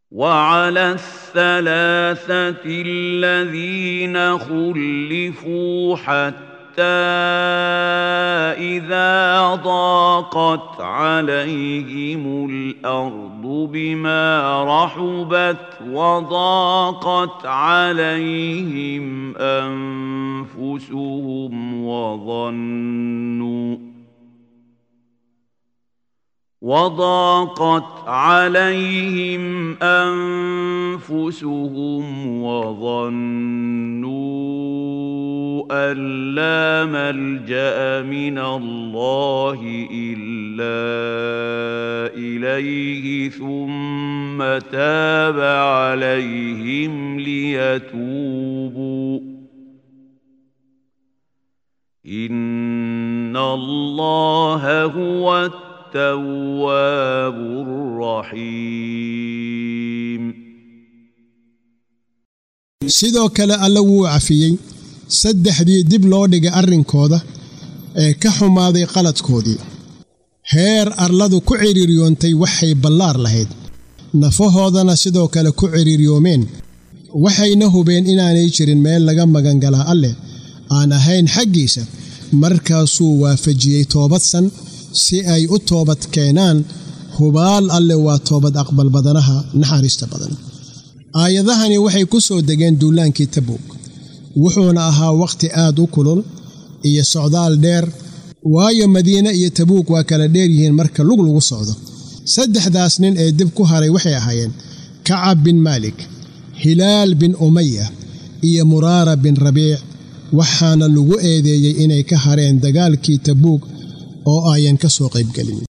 وعلى الثلاثة الذين خلفوا حتى إذا ضاقت عليهم الأرض بما رحبت وضاقت عليهم أنفسهم وظنوا أن لا ملجأ من الله إلا إليه ثم تاب عليهم ليتوبوا إن الله هو التواب الرحيم. sidoo kale alla wuu cafiyey saddexdii dib loo dhigay arrinkooda ee ka xumaaday qaladkoodii heer arladu ku ciriiriyoontay waxay ballaar lahayd nafahoodana sidoo kale ku ciriiriyoomeen waxayna hubeen inaanay jirin meel laga magangalaa alle aan ahayn xaggiisa markaasuu waafajiyey toobadsan si ay u toobad keenaan hubaal alle waa toobad aqbal badanaha naxariista badan. aayadahani waxay ku soo degeen duulaankii Tabuuk wuxuuna ahaa waqti aad u kulul iyo socdaal dheer waayo Madiina iyo Tabuuk waa kala dheer yihiin marka lagu socdo. saddexdaas nin ee dib ku haray waxay ahaayeen Ka'ab bin Malik, Hilaal bin Umayya iyo Muraara bin Rabiic waxaana lagu eedeeyay inay ka hareen dagaalkii Tabuuk oo ayan ka soo qayb galin.